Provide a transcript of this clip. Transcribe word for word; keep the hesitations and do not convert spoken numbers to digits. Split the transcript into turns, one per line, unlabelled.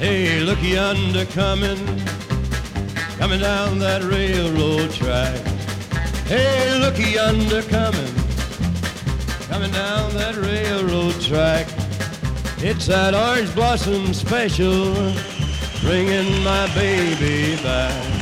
Hey, look yonder coming, coming down that railroad track. Hey, look yonder coming, coming down that railroad track. It's that orange blossom special, bringing my baby back.